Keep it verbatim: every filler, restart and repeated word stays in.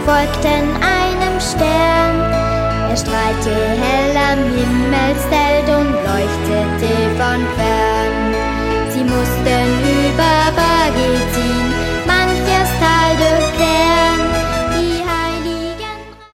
folgten einem Stern. Er strahlte hell am Himmelszelt und leuchtete von fern.